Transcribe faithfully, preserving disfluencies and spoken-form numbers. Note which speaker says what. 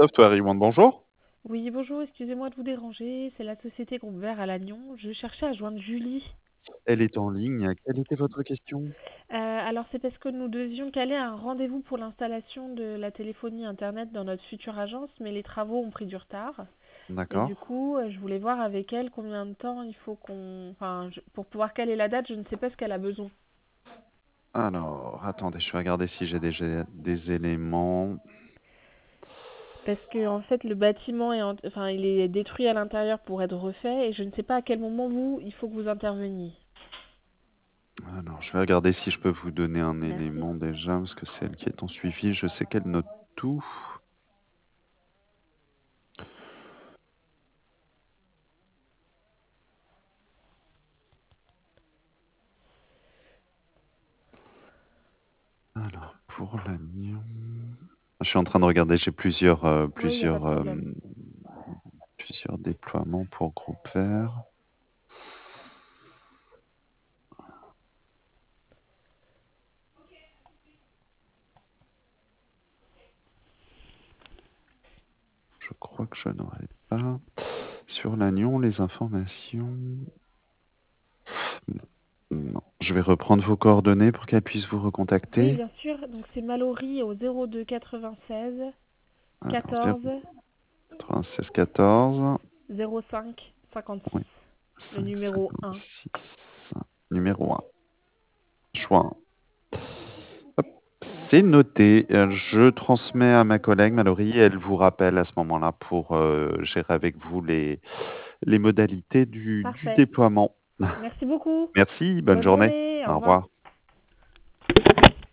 Speaker 1: Software One, bonjour.
Speaker 2: Oui, bonjour, excusez-moi de vous déranger, c'est la société Groupe Vert à Lannion. Je cherchais à joindre Julie.
Speaker 1: Elle est en ligne. Quelle était votre question?
Speaker 2: Euh, alors c'est parce que nous devions caler un rendez-vous pour l'installation de la téléphonie Internet dans notre future agence, mais les travaux ont pris du retard. Et
Speaker 1: D'accord.
Speaker 2: du coup, euh, je voulais voir avec elle combien de temps il faut qu'on... Enfin, je- pour pouvoir caler la date, je ne sais pas ce qu'elle a besoin.
Speaker 1: Alors, attendez, je vais regarder si j'ai déjà des éléments.
Speaker 2: Parce que en fait, le bâtiment est, en- enfin, il est détruit à l'intérieur pour être refait, et je ne sais pas à quel moment vous, il faut que vous interveniez.
Speaker 1: Alors, je vais regarder si je peux vous donner un
Speaker 2: Merci.
Speaker 1: élément déjà, parce que c'est elle qui est en suivi. Je sais qu'elle note tout. Alors, pour l'Agnon. Je suis en train de regarder, j'ai plusieurs, euh,
Speaker 2: Oui, il n'y a pas de
Speaker 1: plusieurs, euh,
Speaker 2: problème.
Speaker 1: plusieurs déploiements pour Groupe Vert. Je crois que je n'aurai pas. Sur l'Agnon, les informations. Non. Je vais reprendre vos coordonnées pour qu'elle puisse vous
Speaker 2: Oui,
Speaker 1: recontacter.
Speaker 2: bien sûr. Donc c'est Mallory au zéro deux quatre-vingt-seize
Speaker 1: Alors,
Speaker 2: quatorze
Speaker 1: quatre-vingt-seize quatorze.
Speaker 2: zéro cinq cinquante-six.
Speaker 1: Oui,
Speaker 2: Le
Speaker 1: cinq
Speaker 2: numéro un.
Speaker 1: cinquante-six. Numéro un. Choix un. C'est noté. Euh, Je transmets à ma collègue Mallory. Elle vous rappelle à ce moment-là pour euh, gérer avec vous les, les modalités du, du
Speaker 2: Parfait.
Speaker 1: déploiement.
Speaker 2: Merci beaucoup.
Speaker 1: Merci, bonne
Speaker 2: Bonne
Speaker 1: journée.
Speaker 2: journée. Au
Speaker 1: Au
Speaker 2: revoir.
Speaker 1: revoir.